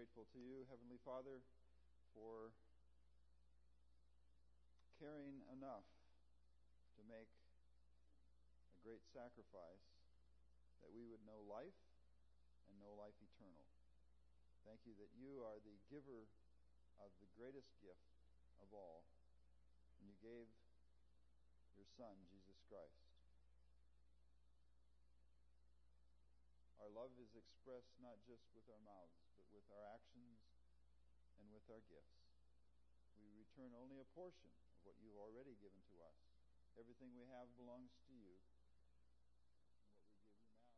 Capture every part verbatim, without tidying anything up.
grateful to you, Heavenly Father, for caring enough to make a great sacrifice that we would know life and know life eternal. Thank you that you are the giver of the greatest gift of all, and you gave your Son, Jesus Christ. Our love is expressed not just with our mouths, but with our actions and with our gifts. We return only a portion of what you've already given to us. Everything we have belongs to you. And what we give you now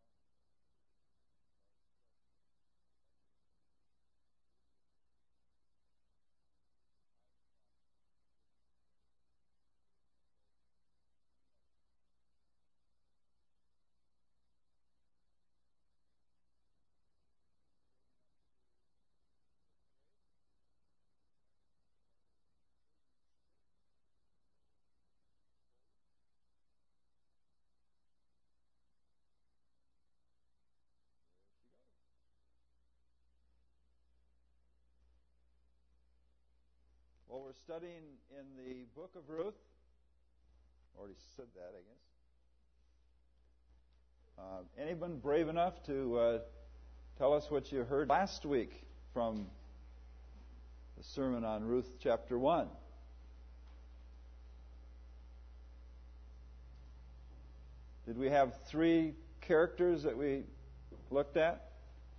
Well, we're studying in the book of Ruth. Already said that, I guess. Uh, anyone brave enough to uh, tell us what you heard last week from the sermon on Ruth chapter one? Did we have three characters that we looked at?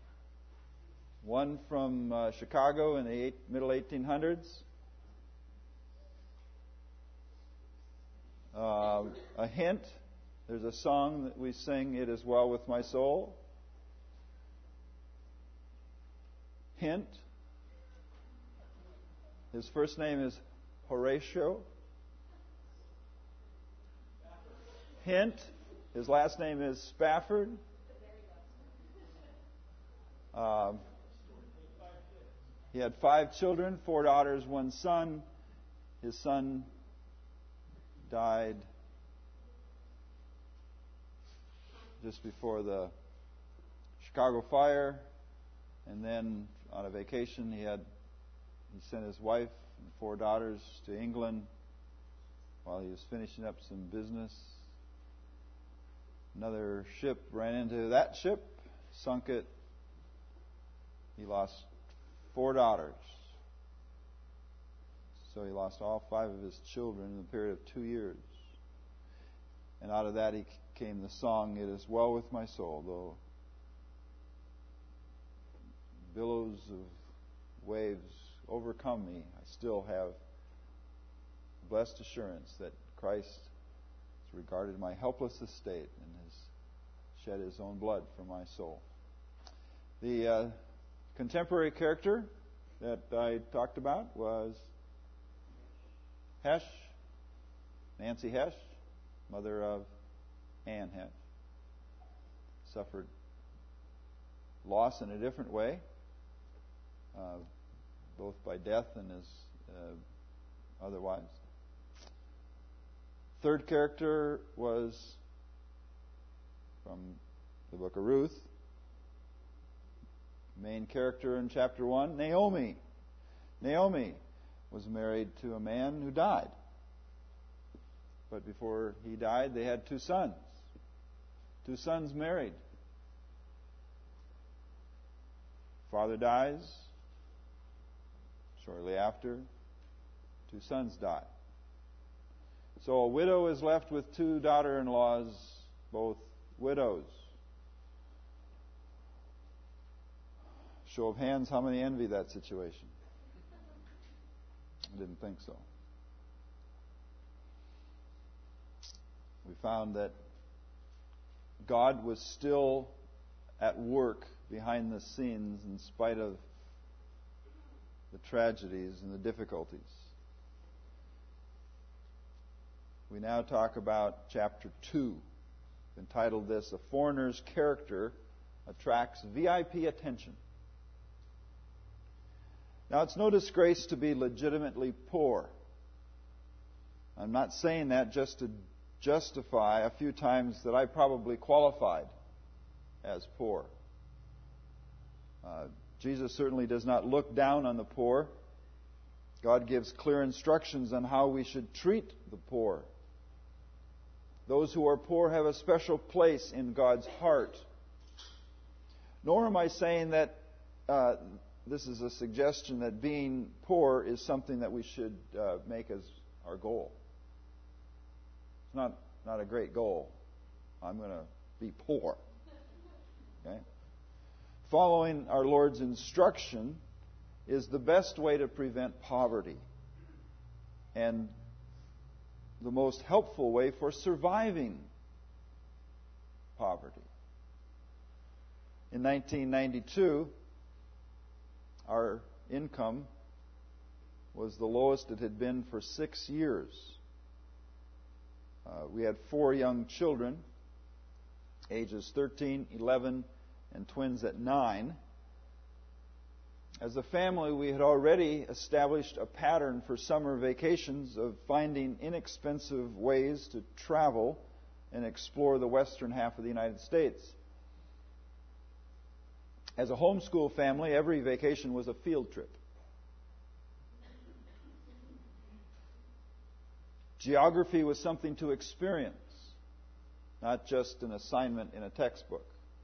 One from uh, Chicago in the eight, middle eighteen hundreds. Uh, a hint. There's a song that we sing, "It Is Well With My Soul." Hint. His first name is Horatio. Hint. His last name is Spafford. Um, he had five children, four daughters, one son. His son died just before the Chicago fire, and then on a vacation he had he sent his wife and four daughters to England while he was finishing up some business. Another ship ran into that ship, sunk it. He lost four daughters. So he lost all five of his children in a period of two years. And out of that he came the song, "It Is Well With My Soul." Though billows of waves overcome me, I still have blessed assurance that Christ has regarded my helpless estate and has shed His own blood for my soul. The uh, contemporary character that I talked about was Hesh, Nancy Hesh, mother of Anne Hesh, suffered loss in a different way, uh, both by death and as uh, otherwise. Third character was from the book of Ruth. Main character in chapter one, Naomi. Naomi was married to a man who died. But before he died, they had two sons. Two sons married. Father dies. Shortly after, two sons die. So a widow is left with two daughter-in-laws, both widows. Show of hands, how many envy that situation? I didn't think so. We found that God was still at work behind the scenes in spite of the tragedies and the difficulties. We now talk about chapter two, entitled this, "A Foreigner's Character Attracts V I P Attention." Now, it's no disgrace to be legitimately poor. I'm not saying that just to justify a few times that I probably qualified as poor. Uh, Jesus certainly does not look down on the poor. God gives clear instructions on how we should treat the poor. Those who are poor have a special place in God's heart. Nor am I saying that uh, this is a suggestion that being poor is something that we should uh, make as our goal. It's not, not a great goal. I'm going to be poor. Okay? Following our Lord's instruction is the best way to prevent poverty and the most helpful way for surviving poverty. In nineteen ninety-two, our income was the lowest it had been for six years. Uh, we had four young children, ages thirteen, eleven, and twins at nine. As a family, we had already established a pattern for summer vacations of finding inexpensive ways to travel and explore the western half of the United States. As a homeschool family, every vacation was a field trip. Geography was something to experience, not just an assignment in a textbook.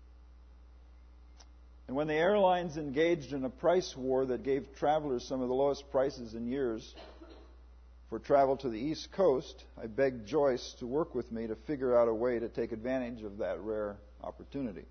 And when the airlines engaged in a price war that gave travelers some of the lowest prices in years for travel to the East Coast, I begged Joyce to work with me to figure out a way to take advantage of that rare opportunity.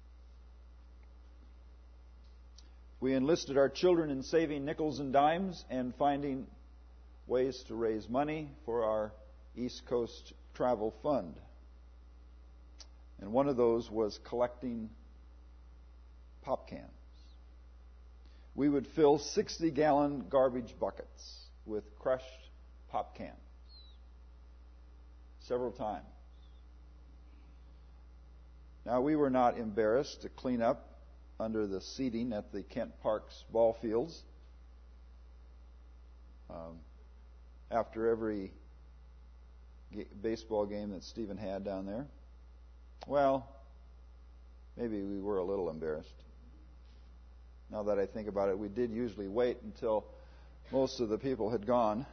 We enlisted our children in saving nickels and dimes and finding ways to raise money for our East Coast travel fund. And one of those was collecting pop cans. We would fill sixty-gallon garbage buckets with crushed pop cans several times. Now, we were not embarrassed to clean up under the seating at the Kent Parks ball fields. Um, after every g- baseball game that Stephen had down there. Well, maybe we were a little embarrassed. Now that I think about it, we did usually wait until most of the people had gone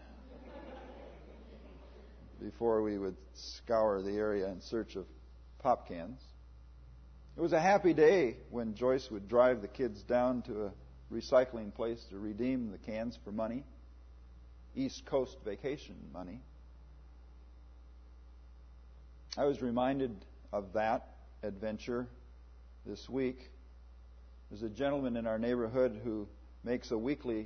before we would scour the area in search of pop cans. It was a happy day when Joyce would drive the kids down to a recycling place to redeem the cans for money, East Coast vacation money. I was reminded of that adventure this week. There's a gentleman in our neighborhood who makes a weekly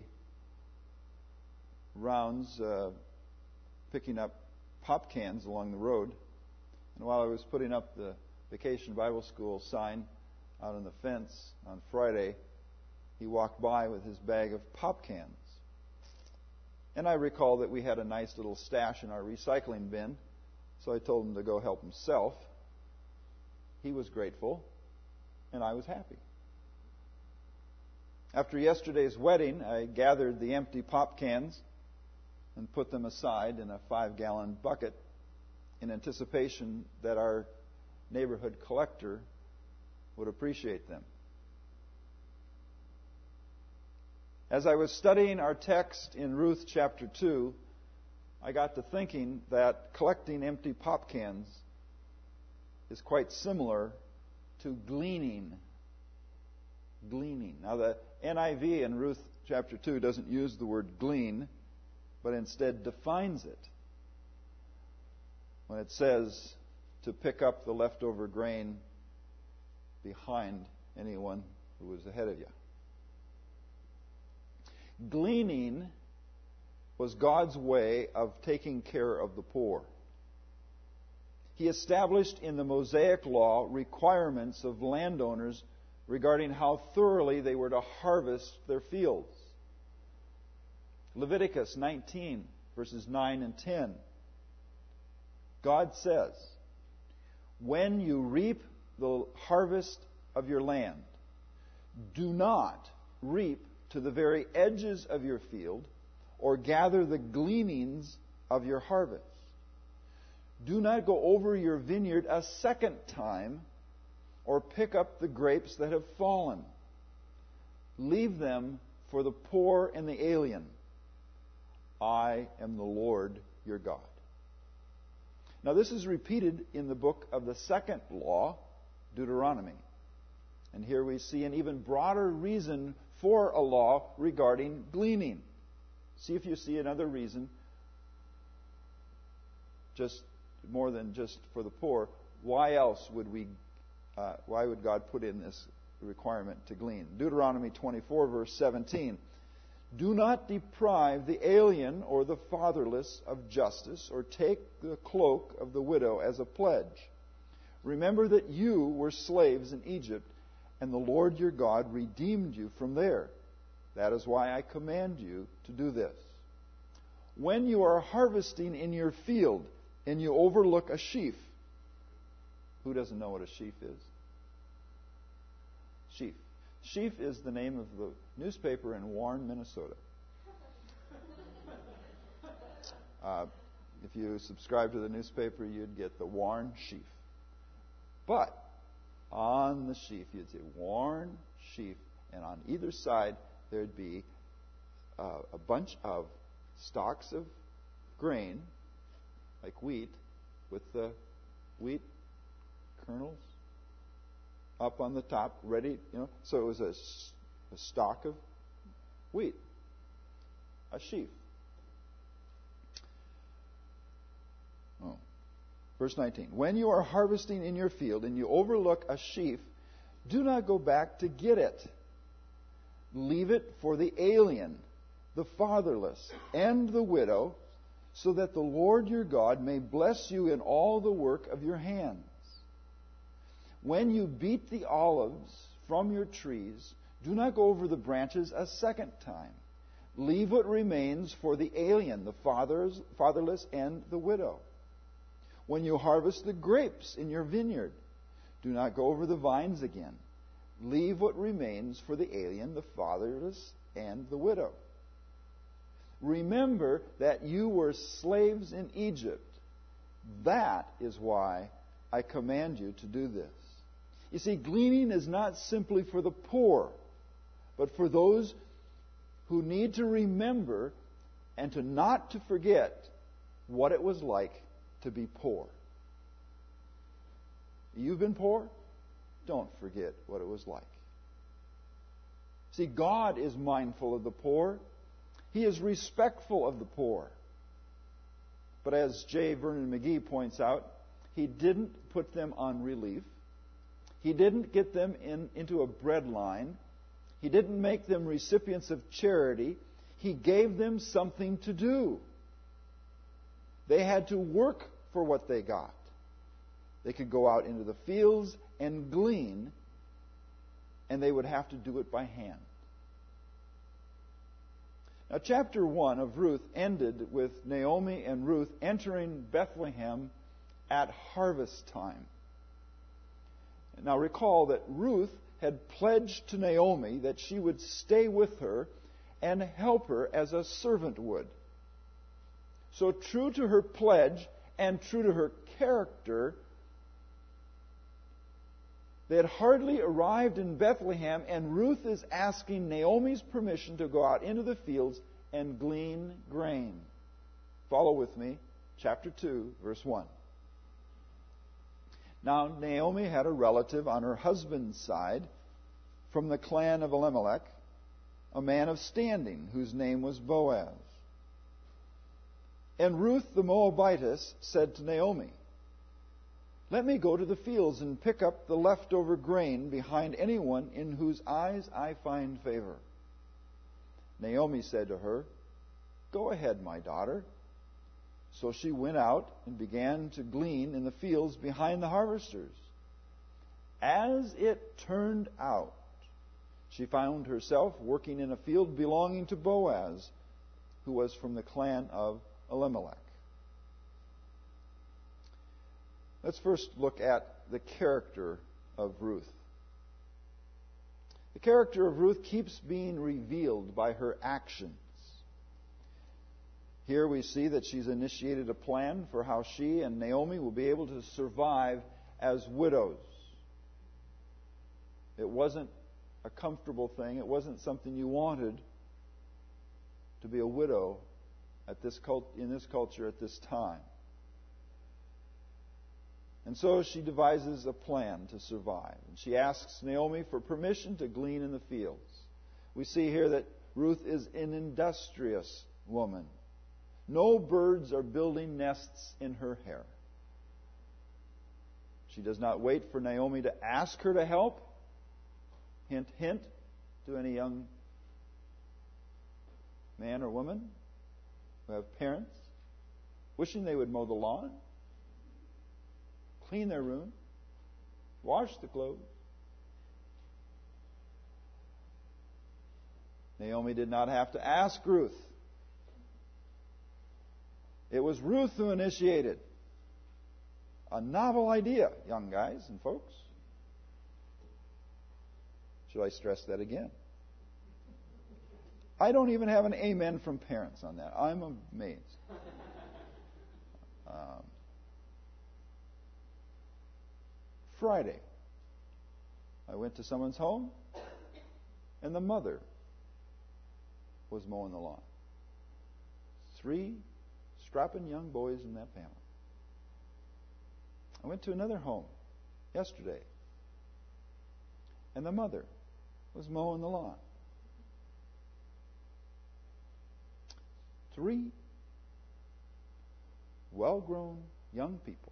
rounds uh, picking up pop cans along the road. And while I was putting up the Vacation Bible School sign out on the fence on Friday, he walked by with his bag of pop cans. And I recall that we had a nice little stash in our recycling bin, so I told him to go help himself. He was grateful, and I was happy. After yesterday's wedding, I gathered the empty pop cans and put them aside in a five-gallon bucket in anticipation that our neighborhood collector would appreciate them. As I was studying our text in Ruth chapter two, I got to thinking that collecting empty pop cans is quite similar to gleaning. Gleaning. Now, the N I V in Ruth chapter two doesn't use the word glean, but instead defines it when it says to pick up the leftover grain behind anyone who was ahead of you. Gleaning was God's way of taking care of the poor. He established in the Mosaic Law requirements of landowners regarding how thoroughly they were to harvest their fields. Leviticus nineteen, verses nine and ten. God says, "When you reap the harvest of your land, do not reap to the very edges of your field or gather the gleanings of your harvest. Do not go over your vineyard a second time or pick up the grapes that have fallen. Leave them for the poor and the alien. I am the Lord your God. Now, this is repeated in the book of the second law, Deuteronomy. And here we see an even broader reason for a law regarding gleaning. See if you see another reason, just more than just for the poor. Why else would we? Uh, why would God put in this requirement to glean? Deuteronomy twenty-four, verse seventeen. Do not deprive the alien or the fatherless of justice, or take the cloak of the widow as a pledge. Remember that you were slaves in Egypt, and the Lord your God redeemed you from there. That is why I command you to do this. When you are harvesting in your field, and you overlook a sheaf. Who doesn't know what a sheaf is? Sheaf. Sheaf is the name of the newspaper in Warren, Minnesota. Uh, if you subscribe to the newspaper, you'd get the Warren Sheaf. But on the sheaf, you'd say Warren Sheaf, and on either side there'd be uh, a bunch of stalks of grain, like wheat, with the wheat kernels up on the top, ready, you know. So it was a, a stalk of wheat, a sheaf. Oh. Verse nineteen. When you are harvesting in your field and you overlook a sheaf, do not go back to get it. Leave it for the alien, the fatherless, and the widow, so that the Lord your God may bless you in all the work of your hands. When you beat the olives from your trees, do not go over the branches a second time. Leave what remains for the alien, the fathers, fatherless, and the widow. When you harvest the grapes in your vineyard, do not go over the vines again. Leave what remains for the alien, the fatherless, and the widow. Remember that you were slaves in Egypt. That is why I command you to do this. You see, gleaning is not simply for the poor, but for those who need to remember and to not to forget what it was like to be poor. You've been poor? Don't forget what it was like. See, God is mindful of the poor. He is respectful of the poor. But as J. Vernon McGee points out, He didn't put them on relief. He didn't get them in, into a bread line. He didn't make them recipients of charity. He gave them something to do. They had to work for what they got. They could go out into the fields and glean, and they would have to do it by hand. Now, chapter one of Ruth ended with Naomi and Ruth entering Bethlehem at harvest time. Now, recall that Ruth had pledged to Naomi that she would stay with her and help her as a servant would. So, true to her pledge and true to her character, they had hardly arrived in Bethlehem, and Ruth is asking Naomi's permission to go out into the fields and glean grain. Follow with me, chapter two, verse one. Now, Naomi had a relative on her husband's side from the clan of Elimelech, a man of standing, whose name was Boaz. And Ruth the Moabitess said to Naomi, "Let me go to the fields and pick up the leftover grain behind anyone in whose eyes I find favor." Naomi said to her, "Go ahead, my daughter." So she went out and began to glean in the fields behind the harvesters. As it turned out, she found herself working in a field belonging to Boaz, who was from the clan of Elimelech. Let's first look at the character of Ruth. The character of Ruth keeps being revealed by her actions. Here we see that she's initiated a plan for how she and Naomi will be able to survive as widows. It wasn't a comfortable thing. It wasn't something you wanted to be a widow at this cult, in this culture at this time. And so she devises a plan to survive. And she asks Naomi for permission to glean in the fields. We see here that Ruth is an industrious woman. No birds are building nests in her hair. She does not wait for Naomi to ask her to help. Hint, hint to any young man or woman who have parents wishing they would mow the lawn, clean their room, wash the clothes. Naomi did not have to ask Ruth. It was Ruth who initiated. A novel idea, young guys and folks. Should I stress that again? I don't even have an amen from parents on that. I'm amazed. Um, Friday, I went to someone's home, and the mother was mowing the lawn. Three strapping young boys in that family. I went to another home yesterday, and the mother was mowing the lawn. Three well-grown young people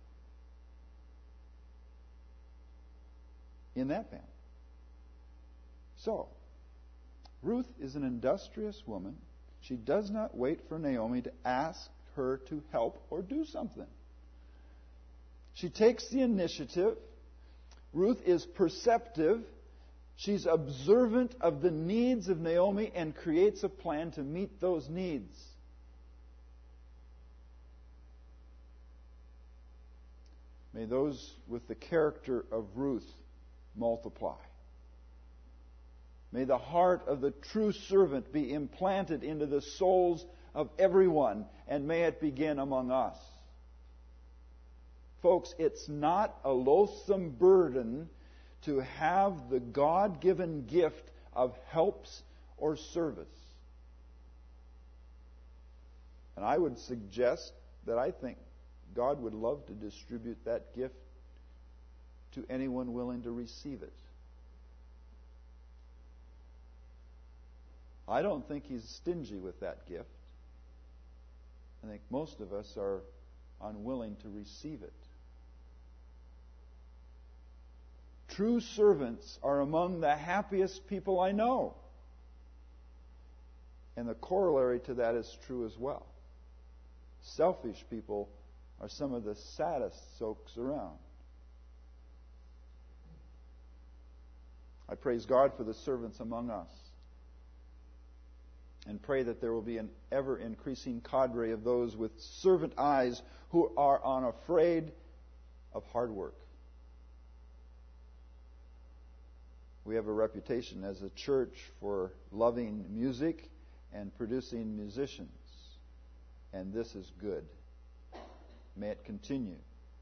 in that family. So, Ruth is an industrious woman. She does not wait for Naomi to ask her to help or do something. She takes the initiative. Ruth is perceptive. She's observant of the needs of Naomi and creates a plan to meet those needs. May those with the character of Ruth multiply. May the heart of the true servant be implanted into the souls of everyone, and may it begin among us. Folks, it's not a loathsome burden to have the God-given gift of helps or service. And I would suggest that I think God would love to distribute that gift to anyone willing to receive it. I don't think He's stingy with that gift. I think most of us are unwilling to receive it. True servants are among the happiest people I know. And the corollary to that is true as well. Selfish people are some of the saddest soaks around. I praise God for the servants among us, and pray that there will be an ever-increasing cadre of those with servant eyes who are unafraid of hard work. We have a reputation as a church for loving music and producing musicians, and this is good. May it continue.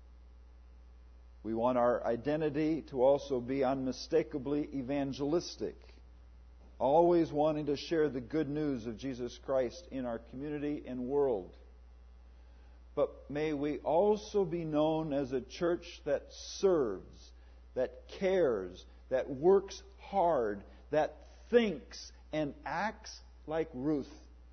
We want our identity to also be unmistakably evangelistic, always wanting to share the good news of Jesus Christ in our community and world. But may we also be known as a church that serves, that cares, that works hard, that thinks and acts like Ruth.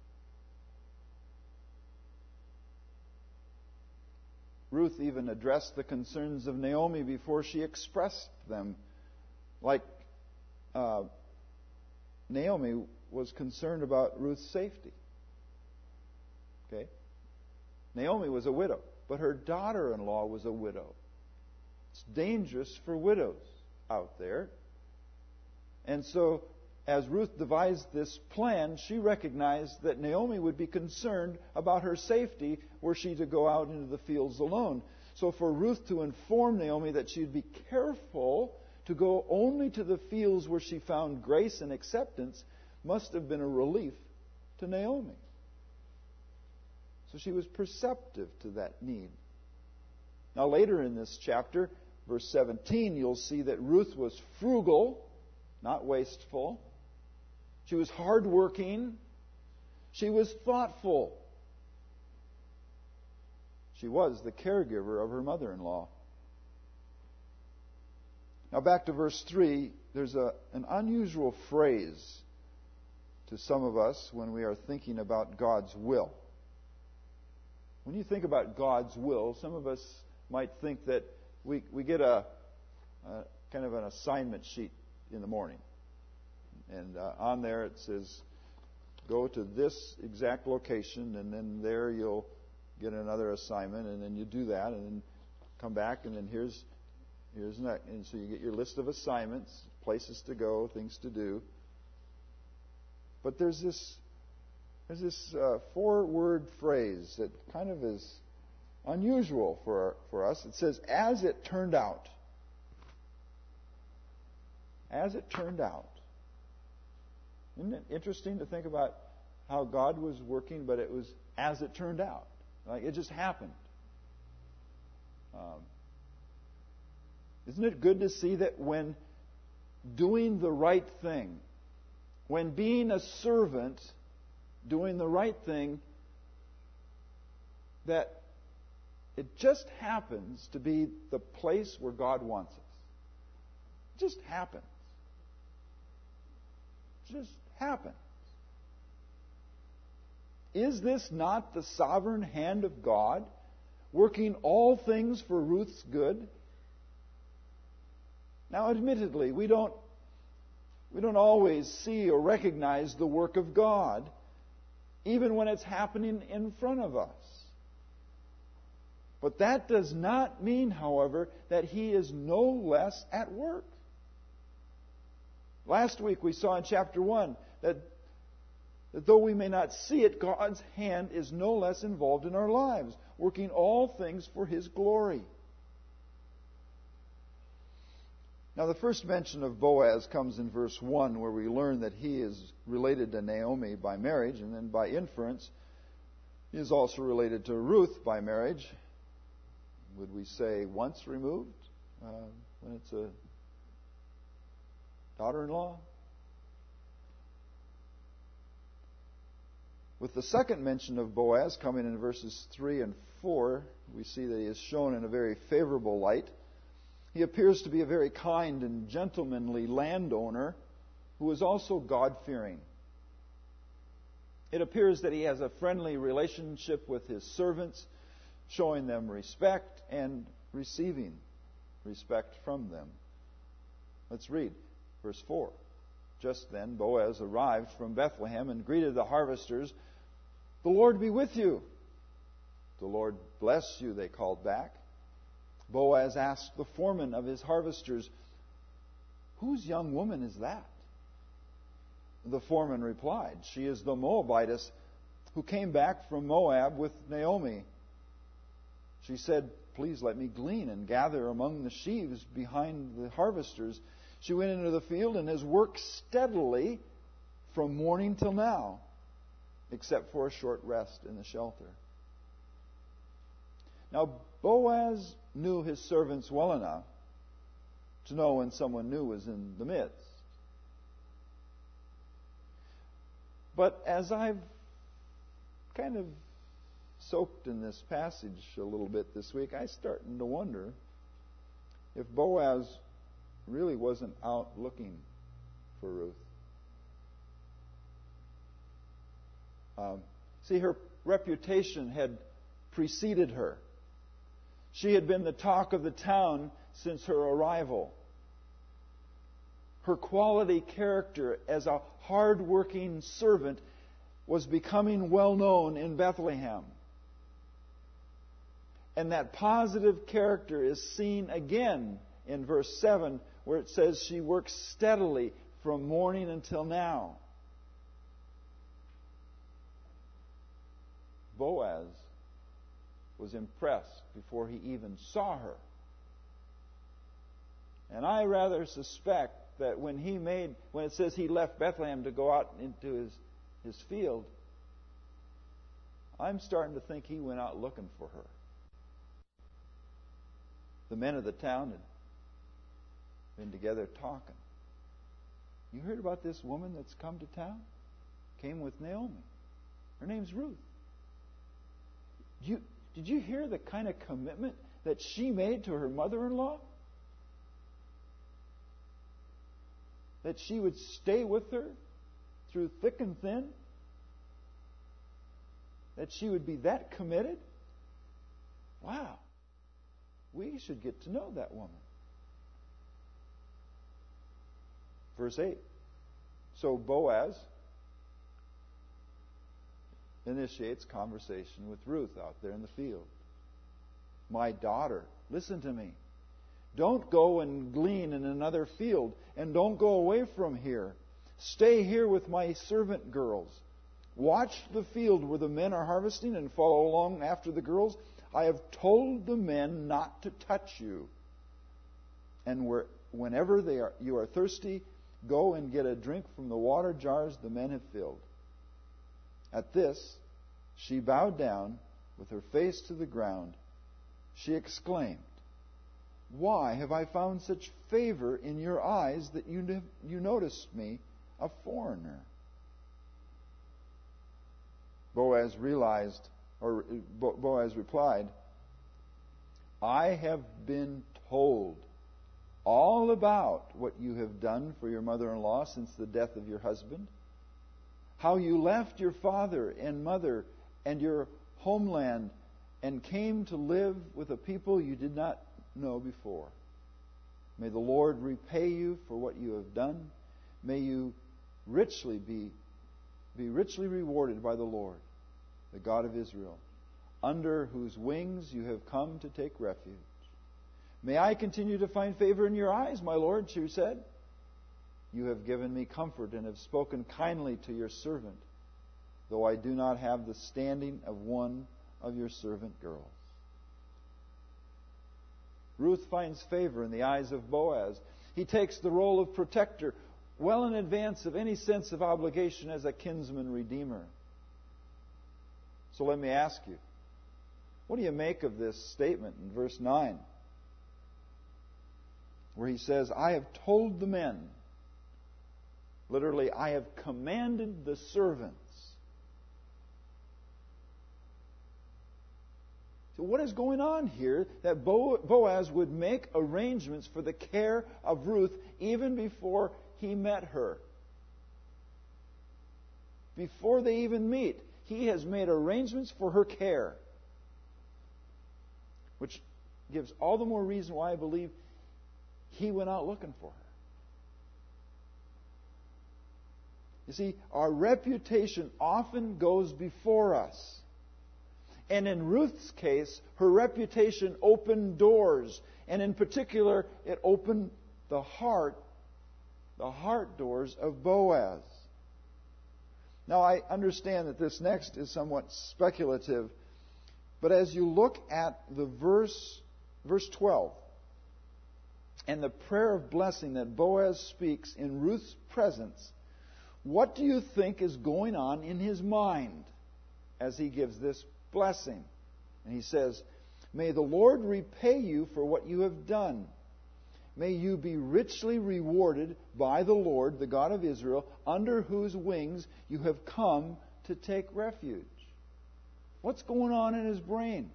Ruth even addressed the concerns of Naomi before she expressed them. Like uh, Naomi was concerned about Ruth's safety. Okay? Naomi was a widow, but her daughter-in-law was a widow. It's dangerous for widows out there. And so, as Ruth devised this plan, she recognized that Naomi would be concerned about her safety were she to go out into the fields alone. So for Ruth to inform Naomi that she'd be careful to go only to the fields where she found grace and acceptance must have been a relief to Naomi. So she was perceptive to that need. Now later in this chapter, verse seventeen, you'll see that Ruth was frugal, not wasteful. She was hardworking. She was thoughtful. She was the caregiver of her mother-in-law. Now back to verse three, there's a, an unusual phrase to some of us when we are thinking about God's will. When you think about God's will, some of us might think that we, we get a, a kind of an assignment sheet in the morning. And uh, on there it says, go to this exact location, and then there you'll get another assignment, and then you do that, and then come back, and then here's here's next. And so you get your list of assignments, places to go, things to do. But there's this there's this uh, four-word phrase that kind of is unusual for for us. It says, "As it turned out." As it turned out. Isn't it interesting to think about how God was working, but it was as it turned out? Like it just happened. Um, isn't it good to see that when doing the right thing, when being a servant, doing the right thing, that it just happens to be the place where God wants us? It just happens. It just happens. Is this not the sovereign hand of God working all things for Ruth's good? Now, admittedly, we don't we don't always see or recognize the work of God, even when it's happening in front of us. But that does not mean, however, that He is no less at work. Last week we saw in chapter one that, that though we may not see it, God's hand is no less involved in our lives, working all things for His glory. Now the first mention of Boaz comes in verse one, where we learn that he is related to Naomi by marriage, and then by inference he is also related to Ruth by marriage. Would we say once removed, uh, when it's a daughter-in-law? With the second mention of Boaz coming in verses three and four, we see that he is shown in a very favorable light. He appears to be a very kind and gentlemanly landowner who is also God-fearing. It appears that he has a friendly relationship with his servants, showing them respect and receiving respect from them. Let's read verse four. Just then Boaz arrived from Bethlehem and greeted the harvesters. "The Lord be with you." "The Lord bless you," they called back. Boaz asked the foreman of his harvesters, "Whose young woman is that?" The foreman replied, "She is the Moabitess who came back from Moab with Naomi. She said, 'Please let me glean and gather among the sheaves behind the harvesters.' She went into the field and has worked steadily from morning till now, except for a short rest in the shelter." Now, Boaz knew his servants well enough to know when someone new was in the midst. But as I've kind of soaked in this passage a little bit this week, I'm starting to wonder if Boaz really wasn't out looking for Ruth. Um, see, her reputation had preceded her. She had been the talk of the town since her arrival. Her quality character as a hard-working servant was becoming well known in Bethlehem. And that positive character is seen again in verse seven, where it says she works steadily from morning until now. Boaz was impressed before he even saw her. And I rather suspect that when he made, when it says he left Bethlehem to go out into his, his field, I'm starting to think he went out looking for her. The men of the town had been together talking. You heard about this woman that's come to town? Came with Naomi. Her name's Ruth. You, did you hear the kind of commitment that she made to her mother-in-law? That she would stay with her through thick and thin? That she would be that committed? Wow. We should get to know that woman. Verse eight. So Boaz initiates conversation with Ruth out there in the field. My daughter, listen to me. Don't go and glean in another field, and don't go away from here. Stay here with my servant girls. Watch the field where the men are harvesting and follow along after the girls. I have told the men not to touch you. And where, whenever they are, you are thirsty, go and get a drink from the water jars the men have filled. At this, she bowed down with her face to the ground. She exclaimed, Why have I found such favor in your eyes that you, you noticed me, a foreigner? Boaz realized, or Boaz replied, I have been told all about what you have done for your mother-in-law since the death of your husband, how you left your father and mother and your homeland and came to live with a people you did not know before. May the Lord repay you for what you have done. May you richly be, be richly rewarded by the Lord, the God of Israel, under whose wings you have come to take refuge. May I continue to find favor in your eyes, my Lord, she said. You have given me comfort and have spoken kindly to your servant, though I do not have the standing of one of your servant girls. Ruth finds favor in the eyes of Boaz. He takes the role of protector well in advance of any sense of obligation as a kinsman redeemer. So let me ask you, what do you make of this statement in verse nine? Where he says, I have told the men, literally, I have commanded the servants. So what is going on here that Boaz would make arrangements for the care of Ruth even before he met her? Before they even meet, he has made arrangements for her care. Which gives all the more reason why I believe he went out looking for her. You see, our reputation often goes before us. And in Ruth's case, her reputation opened doors. And in particular, it opened the heart, the heart doors of Boaz. Now, I understand that this next is somewhat speculative. But as you look at the verse, verse twelve, and the prayer of blessing that Boaz speaks in Ruth's presence, what do you think is going on in his mind as he gives this blessing? And he says, May the Lord repay you for what you have done. May you be richly rewarded by the Lord, the God of Israel, under whose wings you have come to take refuge. What's going on in his brain?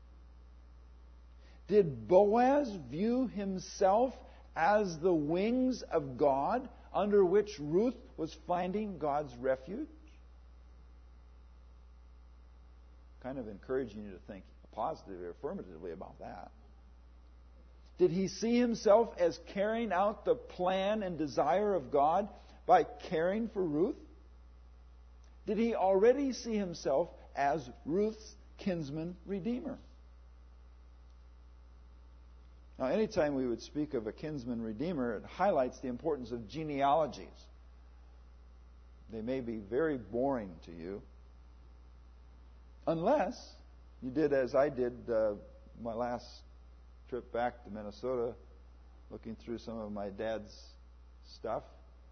Did Boaz view himself as the wings of God under which Ruth was finding God's refuge? Kind of encouraging you to think positively or affirmatively about that. Did he see himself as carrying out the plan and desire of God by caring for Ruth? Did he already see himself as Ruth's kinsman redeemer? Now, anytime we would speak of a kinsman redeemer, it highlights the importance of genealogies. They may be very boring to you, unless you did as I did uh, my last trip back to Minnesota, looking through some of my dad's stuff.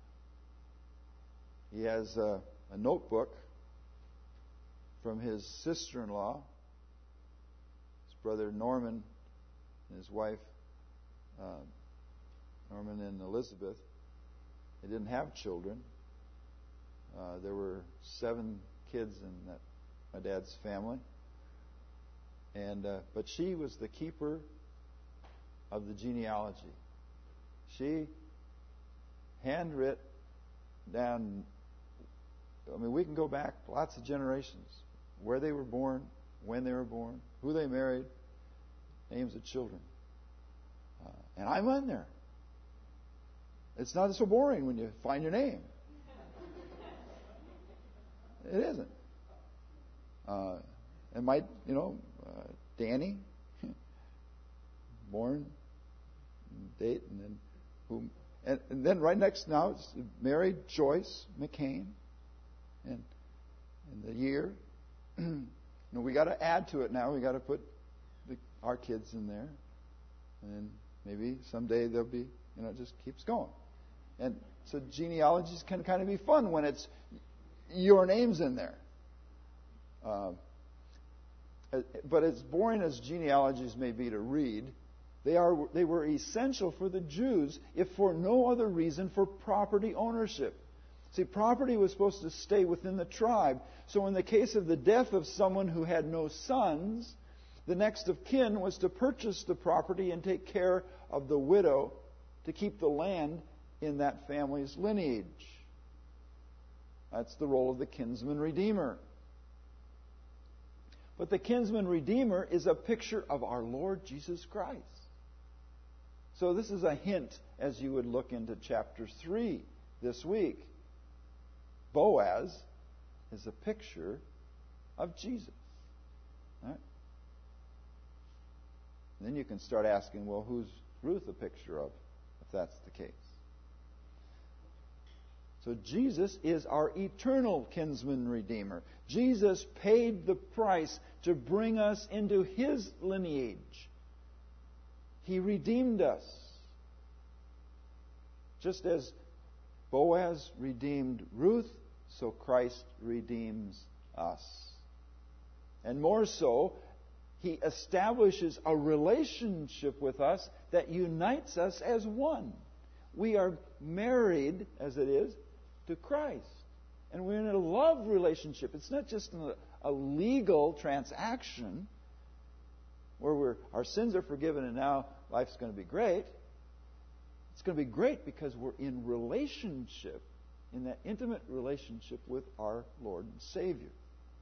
He has a, a notebook from his sister-in-law, his brother Norman and his wife, uh, Norman and Elizabeth. They didn't have children. Uh, there were seven kids in that, my dad's family. And uh, but she was the keeper of the genealogy. She handwrit down, I mean, we can go back lots of generations, where they were born, when they were born, who they married, names of children. Uh, and I'm on there. It's not so boring when you find your name. It isn't. Uh, it might, you know, uh, Danny, born, date, and then whom, and, and then right next now it's married Joyce McCain, and and the year. You know, we got to add to it now. We got to put the, our kids in there, and maybe someday they'll be, you know, it just keeps going. And so genealogies can kind of be fun when it's your name's in there. Uh, but as boring as genealogies may be to read, they are they were essential for the Jews, if for no other reason, for property ownership. See, property was supposed to stay within the tribe. So in the case of the death of someone who had no sons, the next of kin was to purchase the property and take care of the widow to keep the land in that family's lineage. That's the role of the kinsman redeemer. But the kinsman redeemer is a picture of our Lord Jesus Christ. So this is a hint as you would look into chapter three this week. Boaz is a picture of Jesus. All right? Then you can start asking, well, who's Ruth a picture of, if that's the case? So Jesus is our eternal kinsman redeemer. Jesus paid the price to bring us into His lineage. He redeemed us. Just as Boaz redeemed Ruth, so Christ redeems us. And more so, He establishes a relationship with us that unites us as one. We are married, as it is, to Christ. And we're in a love relationship. It's not just a, a legal transaction where we're, our sins are forgiven and now life's going to be great. It's going to be great because we're in relationship, in that intimate relationship with our Lord and Savior.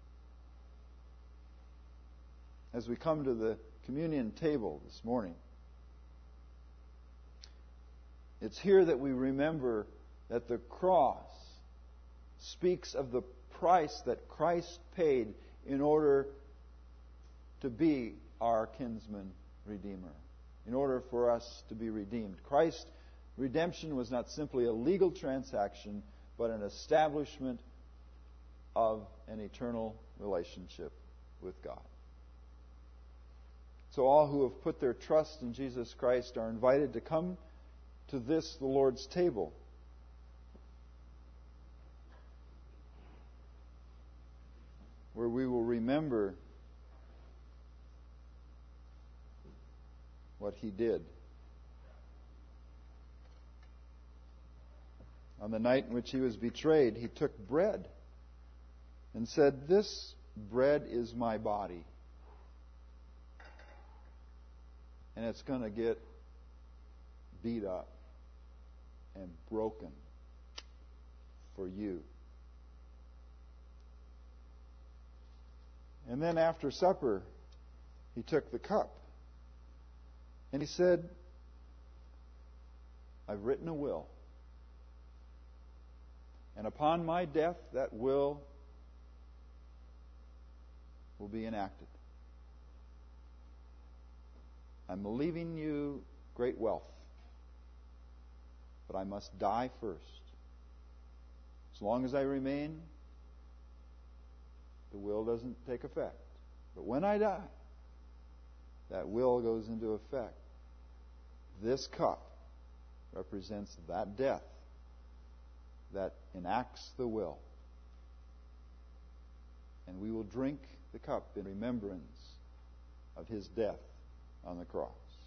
As we come to the communion table this morning, it's here that we remember that the cross speaks of the price that Christ paid in order to be our kinsman redeemer, in order for us to be redeemed. Christ's redemption was not simply a legal transaction, but an establishment of an eternal relationship with God. So all who have put their trust in Jesus Christ are invited to come to this, the Lord's table. Where we will remember what He did. On the night in which He was betrayed, He took bread and said, "This bread is my body. And it's going to get beat up and broken for you." And then after supper, He took the cup and He said, "I've written a will. And upon my death, that will will be enacted. I'm leaving you great wealth, but I must die first. As long as I remain, the will doesn't take effect. But when I die, that will goes into effect. This cup represents that death that enacts the will. And we will drink the cup in remembrance of His death on the cross.